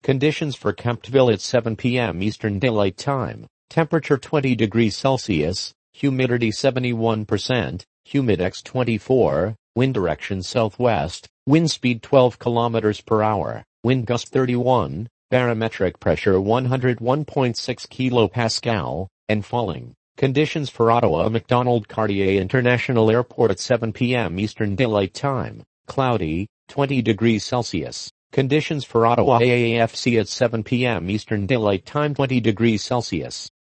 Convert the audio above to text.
Conditions for Kemptville at 7 p.m. Eastern Daylight Time. Temperature 20 degrees Celsius, humidity 71%, humidex 24, wind direction southwest, wind speed 12 kilometers per hour, wind gust 31, barometric pressure 101.6 kilopascal, and falling. Conditions for Ottawa MacDonald Cartier International Airport at 7 p.m. Eastern Daylight Time. Cloudy, 20 degrees Celsius. Conditions for Ottawa AAFC at 7 p.m. Eastern Daylight Time 20 degrees Celsius.